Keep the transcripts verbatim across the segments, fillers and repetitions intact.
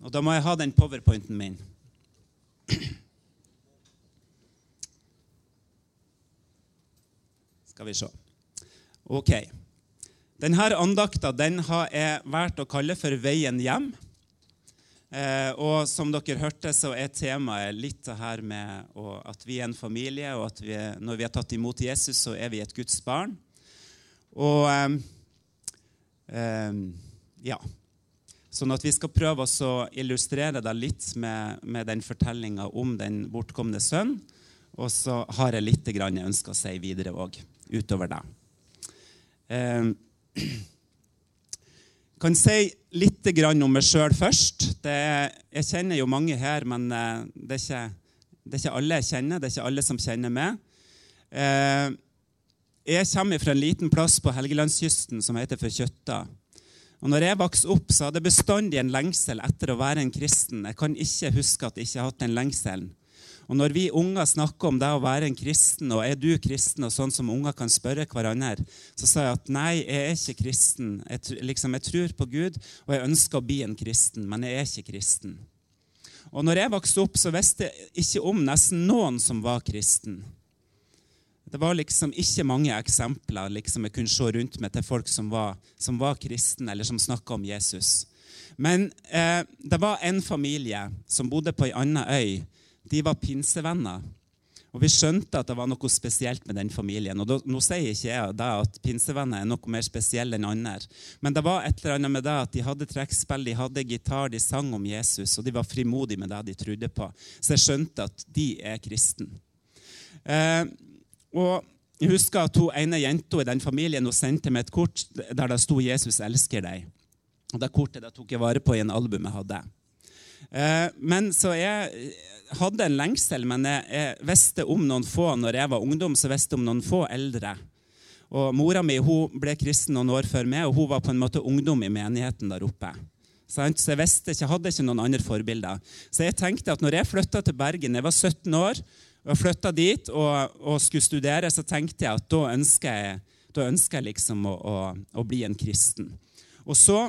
Og da må jeg ha den powerpointen min. Skal vi se. Ok. Denne andakta, den har jeg vært å kalle for Veien hjem. Eh, og som dere hørte, så er temaet litt det her med å, at vi er en familie, og at vi er, når vi har tatt imot Jesus, så er vi et Guds barn. Og eh, eh, ja, sånn at vi skal prøve oss å illustrere det litt med, med den fortellingen om den bortkomne sønn, og så har jeg litt grann jeg ønsker å si videre også, utover det. Eh, kan si litt grann om meg selv først. Det er, jeg kjenner jo mange her, men eh, det, er ikke, det er ikke alle jeg kjenner, det er ikke alle som kjenner meg. Eh, jeg kommer fra en liten plass på Helgelandskysten som heter for Kjøtta. Og når jeg vokste opp, så hadde jeg bestandig en lengsel etter å være en kristen. Jeg kan ikke huske at jeg ikke har hatt den lengselen. Og når vi unger snakker om det å være en kristen, og er du kristen, og sånn som unger kan spørre hverandre, så sa jeg at nei, jeg er ikke kristen. Jeg, liksom, jeg tror på Gud, og jeg ønsker å bli en kristen, men jeg er ikke kristen. Og når jeg vokste opp, så visste jeg ikke om nesten noen som var kristen. Det var liksom ikke mange eksempler liksom jeg kunne se rundt meg til folk som var, som var kristen, eller som snakket om Jesus. Men eh, det var en familie som bodde på en annen øy. De var pinsevenner, og vi skjønte at det var noe spesielt med den familien. Og da, nå sier ikke jeg da at pinsevenner er noe mer spesielle enn andre, men det var et eller annet med det at de hadde trekkspill, de hadde gitar, de sang om Jesus, og de var frimodige med det de trodde på. Så jeg skjønte at de er kristen. Eh, og jeg husker at hun ene jenta i den familien, hun sendte meg et kort der det sto «Jesus elsker deg». Og det kortet det tok jeg vare på i en album jeg hadde. Eh, men så jeg hadde en lengsel, men jeg, jeg visste om noen få, når jeg var ungdom, så visste jeg om noen få eldre. Og mora mi, hun ble kristen noen år før meg, og hun var på en måte ungdom i menigheten der oppe. Så jeg visste ikke, jeg hadde ikke noen andre forbilder. Så jeg tenkte at når jeg flyttet til Bergen, jeg var sytten år, og jeg flyttet dit og, og skulle studere, så tenkte jeg at da ønsker jeg, da ønsker jeg liksom å, å, å bli en kristen. Og så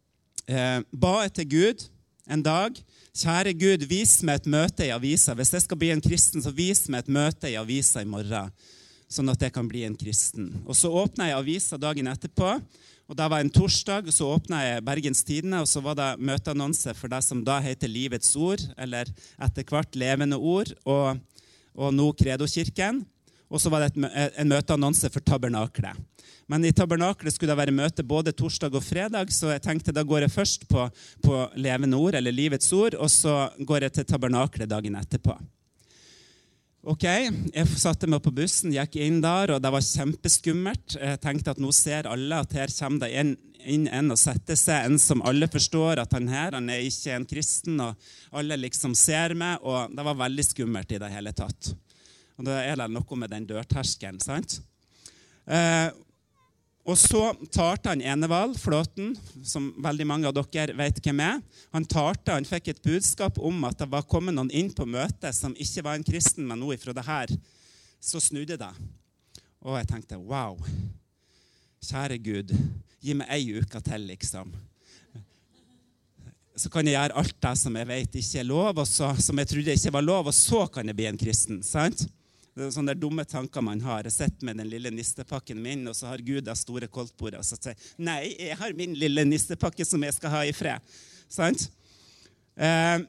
eh, ba jeg til Gud en dag, kjære Gud, vis meg et møte i avisa. Hvis jeg skal bli en kristen, så vis meg et møte i avisa i morgen, sånn at jeg kan bli en kristen. Og så åpnet jeg avisa dagen etterpå, og det var en torsdag, og så åpnet jeg Bergens Tidende, og så var det møteannonse for det som da heter Livets Ord, eller etter hvert Levende Ord, og, og nå Credo-kirken. Og så var det et, en møteannonse for Tabernaklet. Men i Tabernaklet skulle det være møte både torsdag og fredag, så jeg tenkte da går jeg først på, på Levende Ord, eller Livets Ord, og så går jeg til Tabernaklet dagen etterpå. Ok, jeg satte meg på bussen, gikk inn der, og det var kjempeskummelt. Jeg tenkte at nå ser alle at her kommer det inn, inn en og setter seg, en som alle forstår at han her, han er ikke en kristen, og alle liksom ser meg, og det var veldig skummelt i det hele tatt. Og da er det noe med den dørterskelen, sant? Eh, og så talte han Enevald, Flåten, som veldig mange av dere vet hvem er. Han talte, han fikk et budskap om at det var kommet noen inn på møtet som ikke var en kristen, men noe fra det her. Så snudde det. Og jeg tenkte, wow, kjære Gud, gi meg ei uke til, liksom. Så kan jeg gjøre alt det som jeg vet ikke er lov, og så, som jeg trodde ikke var lov, og så kan jeg bli en kristen, sant? Det er sånne dumme tanker man har. Jeg sitter med den lille nistepakken min, og så har Gud det store koldtbordet, og så sier nei, jeg har min lille nistepakke som jeg skal ha i fred. Sant? Eh,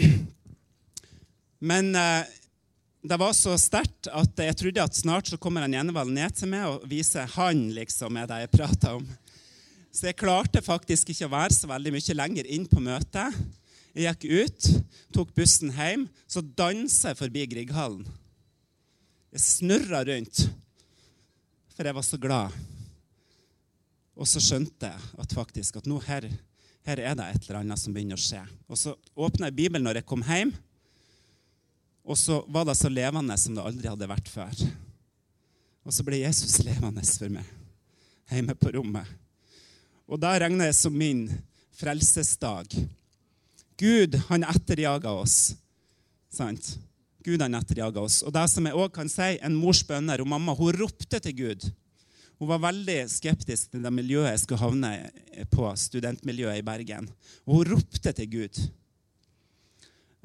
men eh, det var så sterkt at jeg trodde at snart så kommer han Enevald ned til meg og viser han liksom er det jeg prater om. Så jeg klarte faktisk ikke å være så veldig mye lenger inn på møtet. Jeg gikk ut, tok bussen hjem, så danset jeg forbi Grieghallen. Jeg snurret rundt, for jeg var så glad. Og så skjønte jeg at faktisk, at nå her, her er det et eller annet som begynner å skje. Og så åpnet jeg Bibelen når jeg kom hjem, og så var det så levende som det aldri hadde vært før. Og så ble Jesus levende for meg, hjemme på rommet. Og da regnet jeg som min frelsesdag. Gud, han etterjaget oss, sant? Gud han etterjaget oss. Og det som jeg også kan si, en mors bønner, og mamma, hun ropte til Gud. Hun var veldig skeptisk til det miljøet jeg skulle havne på, studentmiljøet i Bergen. Og hun ropte til Gud.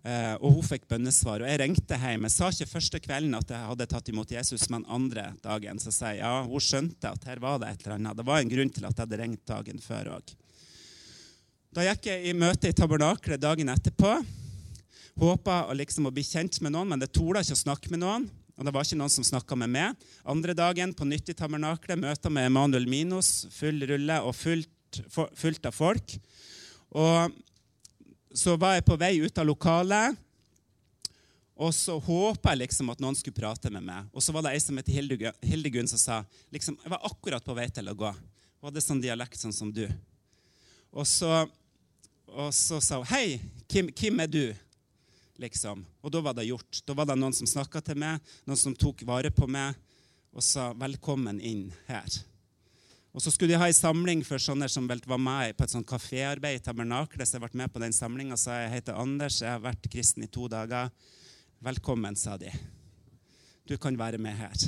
Eh, og hun fikk bønnesvar. Og jeg ringte hjem. Jeg sa ikke første kvelden at jeg hadde tatt imot Jesus, men andre dagen. Så sa jeg, ja, hun skjønte at her var det et eller annet. Det var en grunn til at jeg hadde ringt dagen før også. Da gikk jeg i møte i tabernaklet dagen etterpå. Håpet liksom å bli kjent med noen, men det torde ikke å snakke med noen. Og det var ikke noen som snakket med meg. Andre dagen på nytt i tabernaklet, møter med Emanuel Minos, full rulle og fullt, fullt av folk. Og så var jeg på vei ut av lokalet, og så håpet jeg liksom at noen skulle prate med meg. Og så var det en som heter Hildegunn som sa, liksom, jeg var akkurat på vei til å gå. Hun hadde sånn dialekt sånn som du. Og så, og så sa hun, hei, hvem, hvem er du? Liksom. Og da var det gjort. Da var det noen som snakket til meg, noen som tok vare på meg, og sa, velkommen inn her. Og så skulle de ha en samling for sånne som vel var med på et sånt kaféarbeid i tabernaklet, så jeg ble med på den samlingen, og sa, jeg heter Anders, jeg har vært kristen i to dager. Velkommen, sa de. Du kan være med her.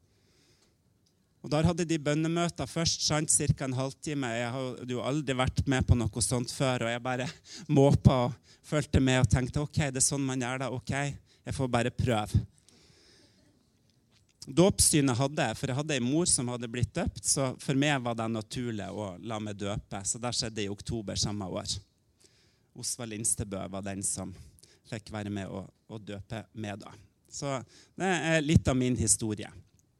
Og der hadde de bønnemøter først, sant, cirka en halvtime. Jeg hadde jo aldri vært med på noe sånt før, og jeg bare måpet og følte med og tenkte, ok, det er sånn man gjør det, ok, jeg får bare prøve. Dåpssynet hadde jeg, for jeg hadde en mor som hadde blitt døpt, så for meg var det naturlig å la meg døpe, så det skjedde i oktober samme år. Osvald Instebø var den som fikk være med å, å døpe med da. Så det er litt av min historie.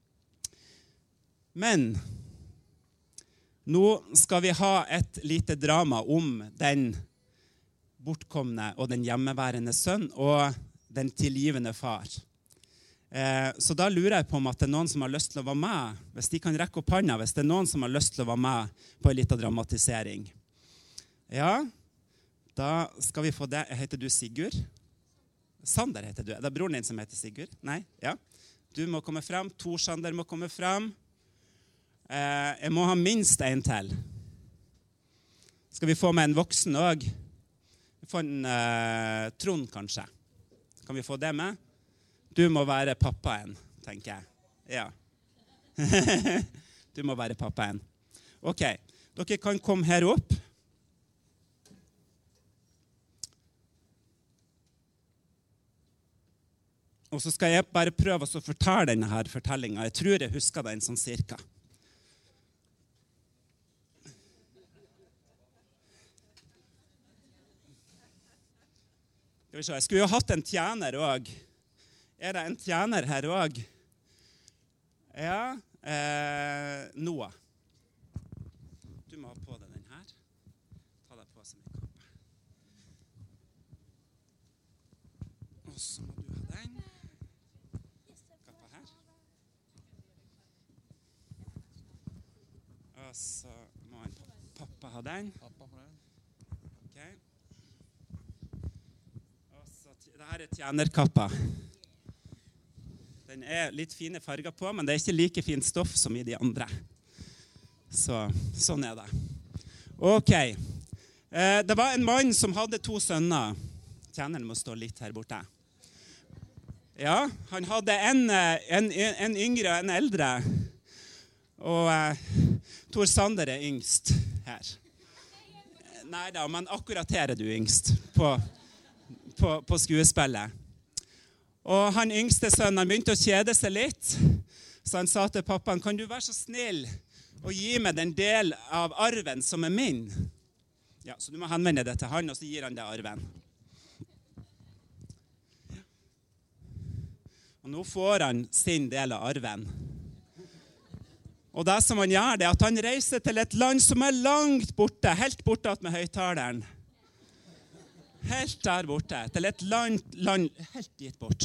Men nå skal vi ha et lite drama om den bortkomne og den hjemmeværende sønn og den tilgivende far. Eh, så da lurer jeg på om at det er noen som har lyst til å være med, hvis de kan rekke opp hånda, hvis det er noen som har lyst til å være med på en liten dramatisering. Ja, da skal vi få det. Heter du Sigurd? Sander heter du. Er det broren din som heter Sigurd? Nei? Ja. Du må komme frem. Tor Sander må komme frem. Eh, jeg må ha minst en til. Skal vi få med en voksen også? Vi får en eh, Trond, kanskje. Kan vi få det med? Du må være pappaen, tenker jeg. Ja. Du må være pappaen. Ok, dere kan komme her opp. Og så skal jeg bare prøve å fortelle denne her fortellingen. Jeg tror jeg husker den sånn cirka. Jeg skulle jo hatt en tjener også. Er det en tjener her også? Ja, eh, Noah. Du må ha på deg den her. Ta deg på som en kappe. Og så må du ha den. Kappa her. Og så må en pappa ha den. Pappa ha den. Ok. Dette er tjenerkappa. Den er litt fine farger på, men det er ikke like fint stoff som i de andre. Så, sånn er det. Ok. Eh, det var en mann som hadde to sønner. Tjeneren må stå litt her borte. Ja, han hadde en, en, en yngre og en eldre. Og eh, Tor Sander er yngst her. Neida, men akkurat her er du yngst på På, på skuespillet. Og han yngste sønnen han begynte å kjede seg litt, så han sa til pappaen, kan du være så snill og gi meg den del av arven som er min? Ja, så du må henvende det til han, og så gir han deg arven. Og nå får han sin del av arven. Og det som han gjør, det er at han reiser til et land som er langt borte, helt borte med høyttaleren. Helt der borte, til et land, land helt dit bort.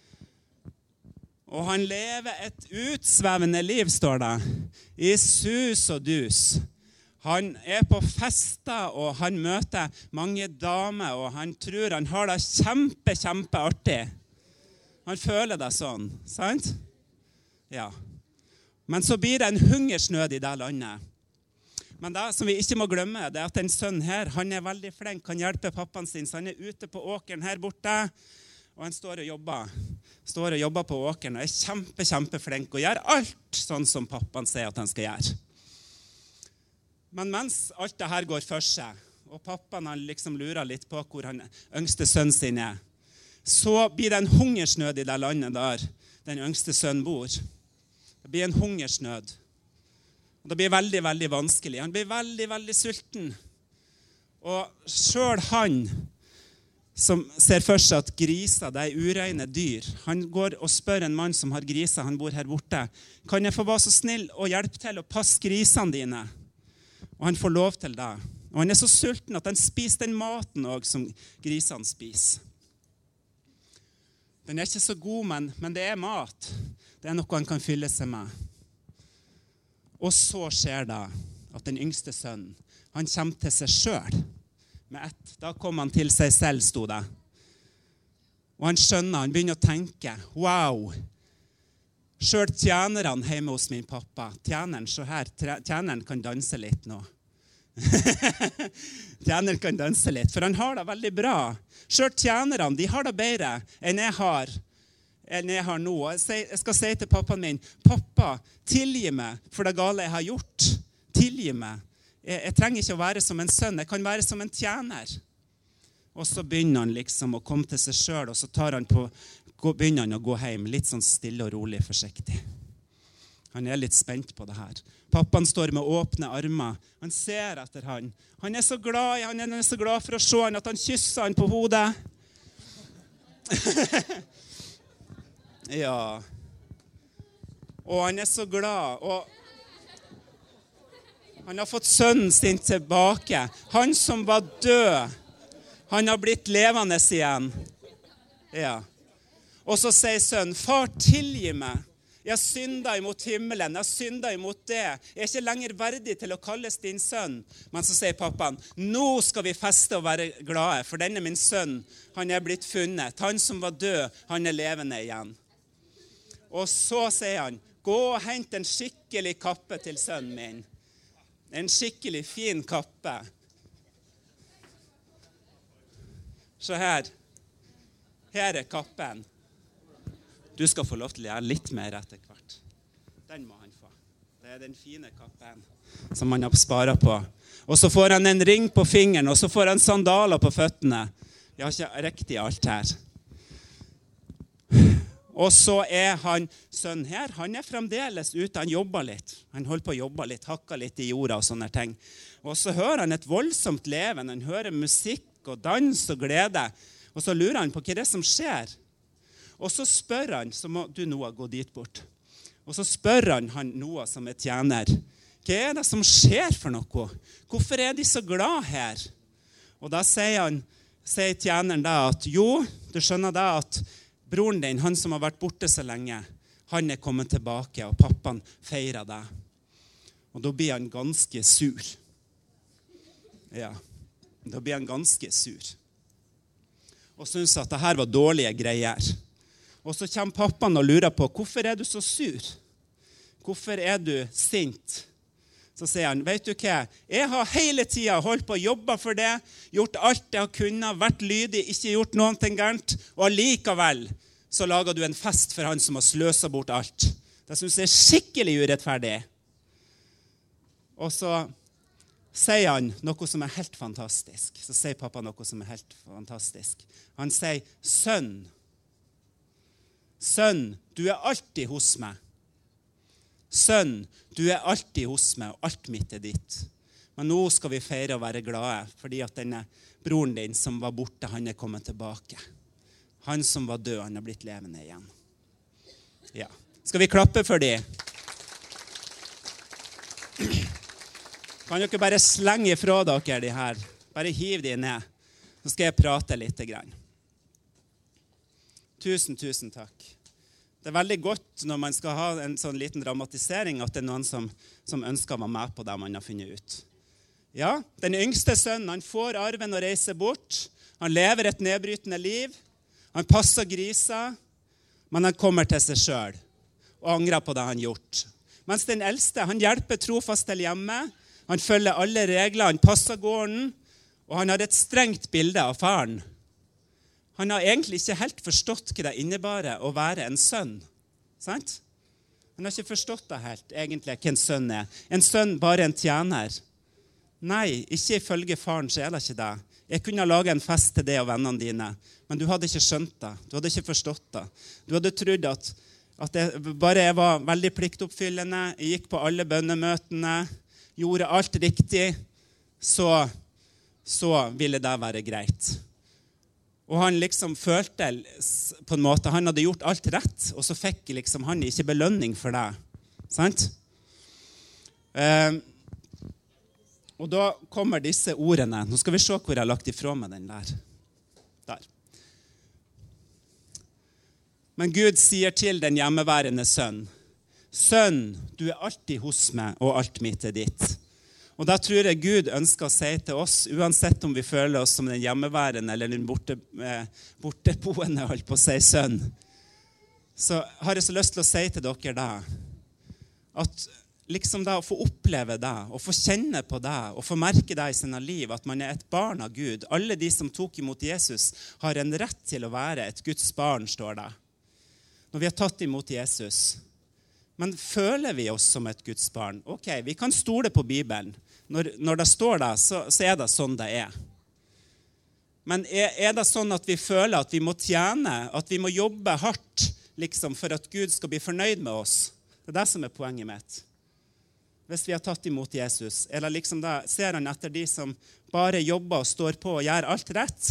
Og han lever et utsvevende liv, står det, i sus og dus. Han er på fester, og han møter mange damer, og han tror han har det kjempe, kjempe artig. Han føler det sånn, sant? Ja. Men så blir det en hungersnød i det landet. Men det som vi ikke må glemme, det er at den sønnen her, han er veldig flink, han hjelper pappaen sin, så han er ute på åkeren her borte, og han står og jobber. Står og jobber på åkeren, og er kjempe, kjempe flink, og gjør alt sånn som pappaen sier at han skal gjøre. Men mens alt det her går for seg, og pappaen han liksom lurer litt på hvor han yngste sønnen sin er, så blir det en hungersnød i det landet der den yngste sønnen bor. Det blir en hungersnød. Og det blir veldig, veldig vanskelig. Han blir veldig, veldig sulten. Og selv han som ser for seg at griser, det er ureine dyr, han går og spør en mann som har griser, han bor her borte, kan jeg få være så snill og hjelpe til å passe grisene dine? Og han får lov til det. Og han er så sulten at han spiser den maten også som grisene spiser. Den er ikke så god, men, men det er mat. Det er noe han kan fylle seg med. Og så skjer det at den yngste sønnen, han kommer til seg selv med ett. Da kom han til seg selv, sto det. Og han skjønner, han begynner å tenke, wow, selv tjeneren hjemme hos min pappa, tjeneren, så her, tjeneren kan danse litt nå. Tjeneren kan danse litt, for han har det veldig bra. Selv tjenerne, de har det bedre enn jeg har, enn jeg har nå. Jeg skal si til pappaen min, pappa, tilgi meg for det gale jeg har gjort. Tilgi meg. Jeg, jeg trenger ikke å være som en sønn, jeg kan være som en tjener. Og så begynner han liksom å komme til seg selv, og så tar han på, begynner han å gå hjem, litt sånn stille og rolig, forsiktig. Han er litt spent på det her. Pappaen står med åpne armer. Han ser etter han. Han er så glad, han er så glad for å se han, at han kysser han på hodet. Ja. Og han er så glad. Og han har fått sønnen sin tilbake. Han som var død, han har blitt levende igjen. Ja. Og så sier sønnen, far, tilgi meg. Jeg synder imot himmelen, jeg synder imot det. Jeg er ikke lenger verdig til å kalles din sønn. Men så sier pappaen, nå skal vi feste og være glade, for denne min sønn, han er blitt funnet. Han som var død, han er levende igjen. Og så sier han, gå og hent en skikkelig kappe til sønnen min. En skikkelig fin kappe. Så her, her er kappen. Du skal få lov til å gjøre litt mer etter hvert. Den må han få. Det er den fine kappen som han har sparet på. Og så får han en ring på fingeren, og så får han sandaler på føttene. Jeg har ikke riktig alt her. Og så er han, sønnen her, han er fremdeles ute, han jobber litt. Han holder på å jobbe litt, hakker litt i jorda og sånne ting. Og så hører han et voldsomt leven, han hører musikk og dans og glede. Og så lurer han på hva det er som skjer. Og så spør han, så må du Noah gå dit bort. Og så spør han, han Noah som er tjener, hva er det som skjer for noe? Hvorfor er de så glad her? Og da sier han, sier tjeneren da at, jo, du skjønner da at broren din, han som har vært borte så lenge, han er kommet tilbake, og pappaen feirer det. Og da blir han ganske sur. Ja, da blir han ganske sur. Og synes at det her var dårlige greier. Og så kommer pappaen og lurer på, hvorfor er du så sur? Hvorfor er du sint? Så sier han, vet du hva? Jeg har hele tiden holdt på å jobbe for det, gjort alt jeg har kunnet, vært lydig, ikke gjort noen ting gærent, og allikevel så lager du en fest for han som har sløset bort alt. Det synes jeg er skikkelig urettferdig. Og så sier han noe som er helt fantastisk. Så sier pappa noe som er helt fantastisk. Han sier, sønn, sønn, du er alltid hos meg. Sønn, du er alltid hos meg, og alt mitt er ditt. Men nå skal vi feire og være glade, fordi at denne broren din som var borte, han er kommet tilbake. Han som var død, han har blitt levende igjen. Ja. Skal vi klappe for dem? Kan dere bare slenge ifra dere de her? Bare hiv de ned. Så skal jeg prate litt grann. Tusen, tusen takk. Det er veldig godt når man skal ha en sånn liten dramatisering at det er noen som, som ønsker å være med på det man har funnet ut. Ja, den yngste sønnen, han får arven og reiser bort. Han lever et nedbrytende liv. Han passer griser, men han kommer til seg selv og angrer på det han har gjort. Mens den eldste, han hjelper trofast til hjemme. Han følger alle regler, han passer gården, og han har et strengt bilde av faren. Han har egentlig ikke helt forstått hva det innebærer å være en sønn. Sant? Han har ikke forstått det helt, egentlig, hva en sønn er. En sønn bare en tjener. Nei, ikke ifølge faren så er det ikke det. Jeg kunne lage en fest til det og vennene dine, men du hadde ikke skjønt det. Du hadde ikke forstått det. Du hadde trodd at, at jeg, bare jeg var veldig pliktoppfyllende, jeg gikk på alle bønnemøtene, gjorde alt riktig, så, så ville det være greit. Og han liksom følte på en måte, han hadde gjort alt rett, og så fikk liksom han ikke belønning for det. Sant? Eh, og da kommer disse ordene. Nå skal vi se hvor jeg har lagt ifra meg den der. Der. Men Gud sier til den hjemmeværende sønn, «Sønn, du er alltid hos meg, og alt mitt er ditt.» Og da tror jeg Gud ønsker å si til oss, uansett om vi føler oss som den hjemmeværende eller den borte, eh, borteboende, holdt på å si, sønn, så har jeg så lyst til å si til dere da, at liksom da å få oppleve det, og få kjenne på det, og få merke det i sine liv, at man er et barn av Gud. Alle de som tok imot Jesus har en rett til å være et Guds barn, står det. Når vi har tatt imot Jesus. Men føler vi oss som et Guds barn? Ok, vi kan stole på Bibelen. Når, når det står det, så, så er det sånn det er. Men er, er det sånn at vi føler at vi må tjene, at vi må jobbe hardt liksom, for at Gud skal bli fornøyd med oss? Det er det som er poenget mitt. Hvis vi har tatt imot Jesus, eller liksom da ser han etter de som bare jobber og står på og gjør alt rett?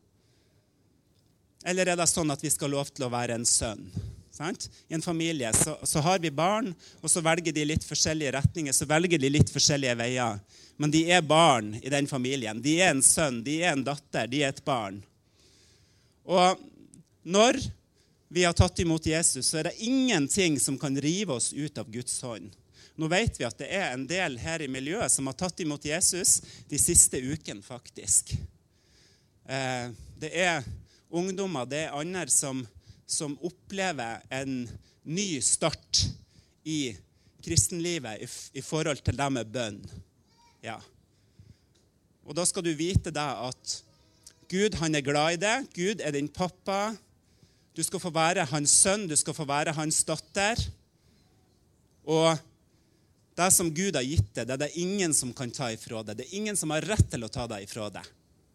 Eller er det sånn at vi skal lov til å være en sønn? Sant? I en familie så, så har vi barn, og så velger de litt forskjellige retninger, så velger de litt forskjellige veier. Men de er barn i den familien. De er en sønn, de er en datter, de er et barn. Og når vi har tatt imot Jesus, så er det ingenting som kan rive oss ut av Guds hånd. Nå vet vi at det er en del her i miljøet som har tatt imot Jesus de siste uken, faktisk. Eh, det er ungdommer, det er andre som, som opplever en ny start i kristenlivet i, i forhold til det med bønn. Ja. Og da skal du vite da at Gud, han er glad i det. Gud er din pappa. Du skal få være hans sønn, du skal få være hans datter. Og det som Gud har gitt deg, det er det ingen som kan ta ifra deg. Det er ingen som har rett til å ta deg ifra deg.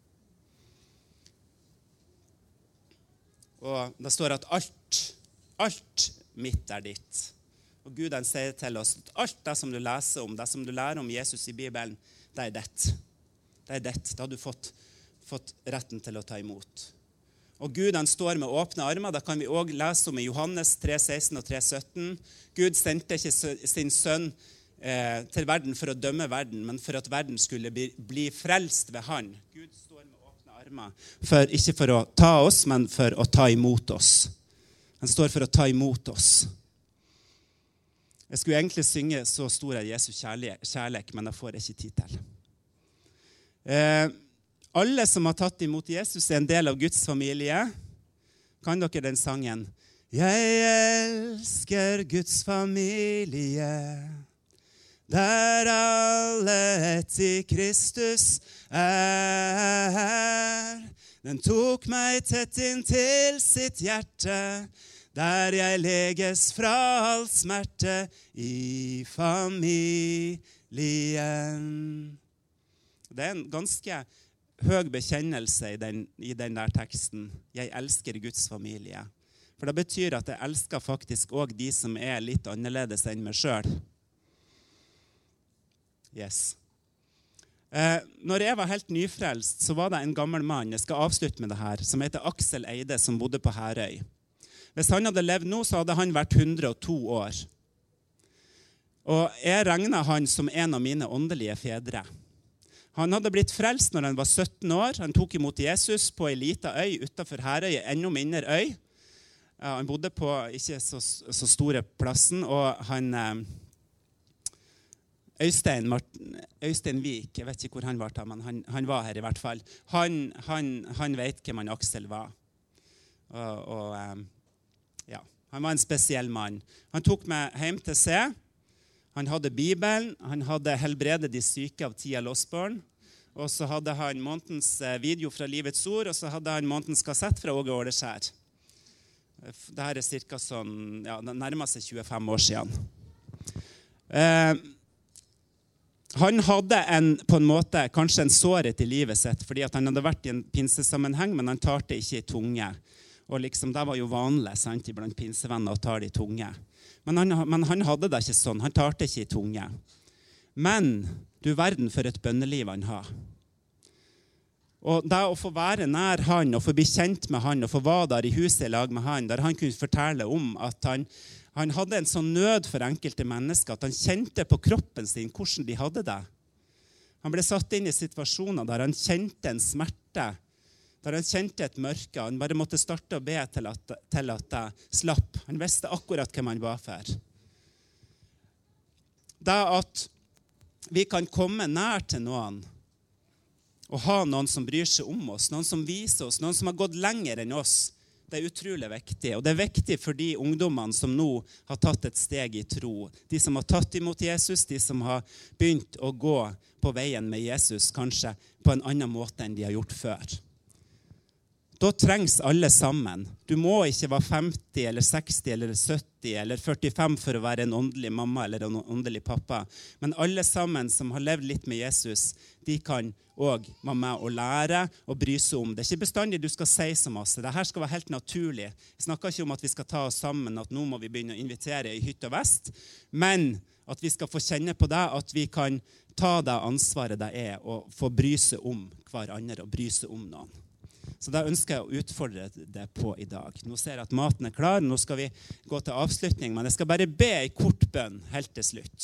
Og det står at alt, alt mitt er ditt. Og Gud han sier til oss at alt det som du leser om, det som du lærer om Jesus i Bibelen, det er ditt. Det er ditt. Det har du fått, fått retten til å ta imot. Og Gud han står med åpne armer. Det kan vi også lese om i Johannes tre seksten og tre sytten. Gud sendte ikke sin sønn eh, til verden for å dømme verden, men for at verden skulle bli, bli frelst ved han. Gud står med åpne armer, for, ikke for å ta oss, men for å ta imot oss. Han står for å ta imot oss. Jeg skulle egentlig synge Så stor er Jesu kjærlighet, kjærlighet, men det får jeg ikke tid til. Eh, Alle som har tatt imot Jesus er en del av Guds familie. Kan dere den sangen? Jeg elsker Guds familie, der alle ett i Kristus er. Den tok meg tett inn til sitt hjerte, der jeg leges fra all smerte i familien. Det er en ganske høy bekjennelse i den, i den der teksten. Jeg elsker Guds familie. For det betyr at jeg elsker faktisk også de som er litt annerledes enn meg selv. Yes. Eh, når jeg var helt nyfrelst, så var det en gammel mann, jeg skal avslutte med det her, som heter Aksel Eide, som bodde på Herøy. Hvis han hadde levd nå, så hadde han vært hundre og to år. Og jeg regner han som en av mine åndelige fedre. Han hadde blitt frelst når han var sytten år. Han tok imot Jesus på en liten øy utenfor Herøy, en enda mindre øy. Ja, han bodde på ikke så, så store plassen, og han Øystein, Martin, Øystein Vik, jeg vet ikke hvor han var da, men han, han var her i hvert fall. Han, han, han vet hvem han Aksel var. Og, og ja, han var en spesiell mann. Han tok meg hjem til seg. Han hadde Bibelen, han hadde helbredet de syke av Tia Losborn, og så hadde han månedens video fra Livets ord, og så hadde han månedens kassett fra Åge Åleskjær. Dette er cirka sånn, ja, det nærmer seg tjuefem år siden. Eh, han hadde en, på en måte, kanskje en sårhet i livet sitt, fordi at han hadde vært i en pinsesammenheng, men han tar det ikke i tunge. Og liksom, det var jo vanlig, sant, blant pinsevenner å ta det i tunge. Men han, men han hadde det ikke sånn, han tar det ikke i tunge. Men du verden for et bønneliv han har. Og det å få være nær han, og få bli kjent med han, og få være der i huset i lag med han, der han kunne fortelle om at han, han hadde en sånn nød for enkelte mennesker, at han kjente på kroppen sin hvordan de hadde det. Han ble satt inn i situasjoner der han kjente en smerte, der han kjente et mørke. Han bare måtte starte å be til at, til at det slapp. Han visste akkurat hvem han var for. Det at vi kan komme nær til noen, og ha noen som bryr seg om oss, noen som viser oss, noen som har gått lenger enn oss, det er utrolig viktig. Og det er viktig for de ungdommene som nå har tatt et steg i tro. De som har tatt imot Jesus, de som har begynt å gå på veien med Jesus, kanskje på en annen måte enn de har gjort før. Da trengs alle sammen. Du må ikke være femti eller seksti eller sytti eller førtifem for å være en åndelig mamma eller en åndelig pappa. Men alle sammen som har levd litt med Jesus, de kan også være med å lære og bry seg om. Det er ikke bestandig du skal si så masse. Dette skal være helt naturlig. Jeg snakker ikke om at vi skal ta oss sammen, at nå må vi begynne å invitere i hytt og vest, men at vi skal få kjenne på det, at vi kan ta det ansvaret det er, og få bry seg om hverandre og bry seg om noen. Så da ønsker jeg å utfordre det på i dag. Nå ser jeg at maten er klar. Nå skal vi gå til avslutning, men jeg skal bare be i kort bønn helt til slutt.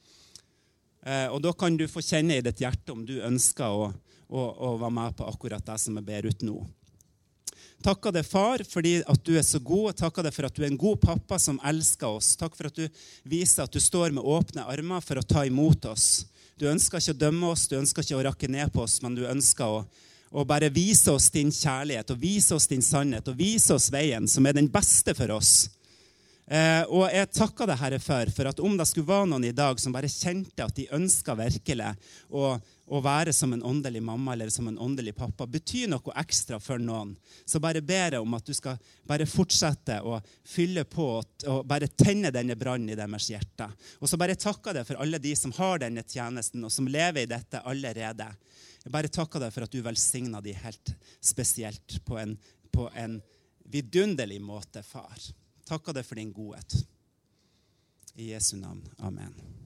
Eh, og da kan du få kjenne i ditt hjerte om du ønsker å, å, å være med på akkurat det som jeg ber ut nå. Takker deg, far, fordi at du er så god. Takker deg for at du er en god pappa som elsker oss. Takk for at du viser at du står med åpne armer for å ta imot oss. Du ønsker ikke å dømme oss, du ønsker ikke å rakke ned på oss, men du ønsker å og bare vise oss din kjærlighet, og vise oss din sannhet, og vise oss veien som er den beste for oss. Eh, og jeg takker deg, Herre, for, for at om det skulle være noen i dag som bare kjente at de ønsker virkelig å, å være som en åndelig mamma eller som en åndelig pappa, betyr noe ekstra for noen, så bare ber jeg om at du skal bare fortsette å fylle på og bare tenne denne brannen i deres hjerte. Og så bare takker jeg for alle de som har denne tjenesten og som lever i dette allerede. Jeg bare takker deg for at du velsigner de helt spesielt på en, på en vidunderlig måte, far. Takker deg for din godhet. I Jesu navn. Amen.